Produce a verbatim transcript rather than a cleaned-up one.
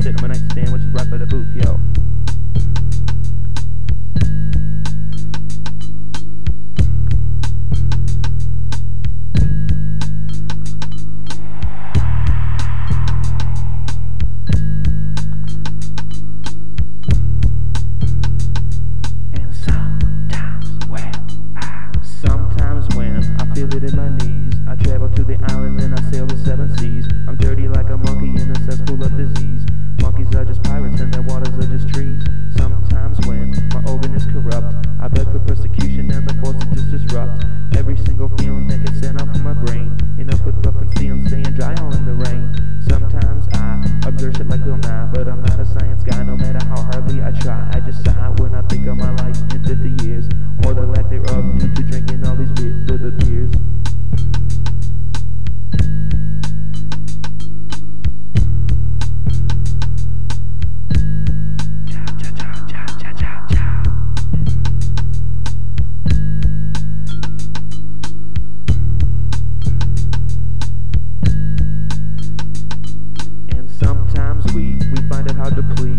sit on my nightstand, which is right by the booth, yo. Sometimes when I feel it in my knees, I travel to the island and I sail the seven seas. I'm dirty like a monkey in a cesspool of disease. Monkeys are just pirates and their waters are just trees. Sometimes when my organ is corrupt, I beg for persecution and the forces to disrupt every single feeling that gets sent off from my brain. Enough with rough and steel and staying dry all in the rain. Sometimes I observe shit like Bill Nye, but I'm not a science guy no matter how hardly I try. I just sigh when I think of my life in fifty years, or the lack thereof due to drinking all these beer, the beers. And sometimes we, we find it hard to please.